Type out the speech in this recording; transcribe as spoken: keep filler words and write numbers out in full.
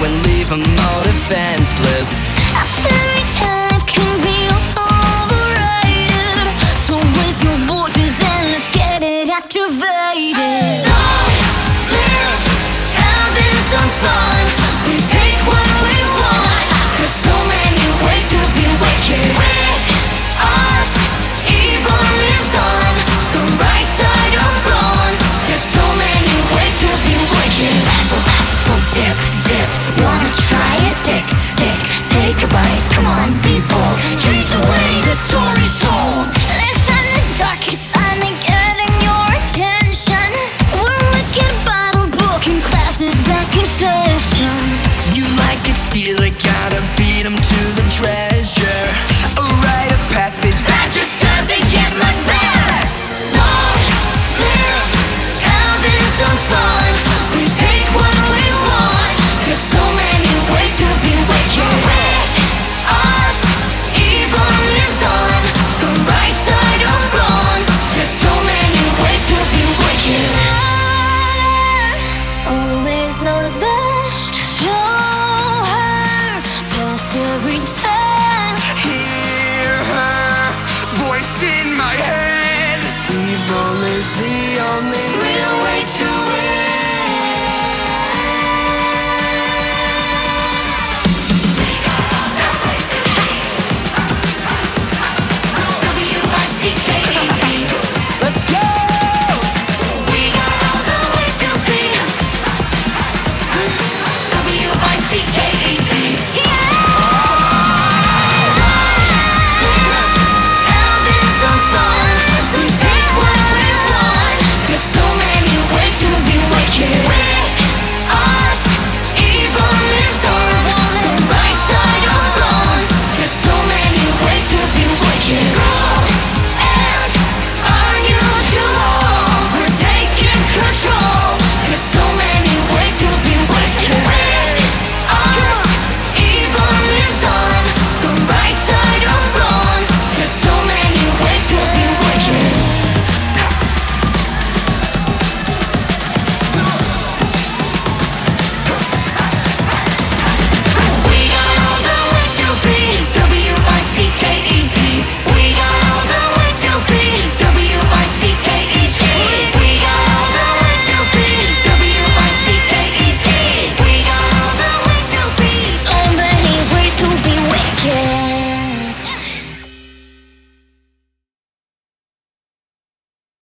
and leave them all defenseless. A fairy tale can be also overrated, so raise your voices and let's get it activated. Long live having some fun. We take what we want. There's so many ways to be wicked. With us, evil lives on the right side of wrong. There's so many ways to be wicked. Apple, apple, dip, dip. Wanna try it, dick?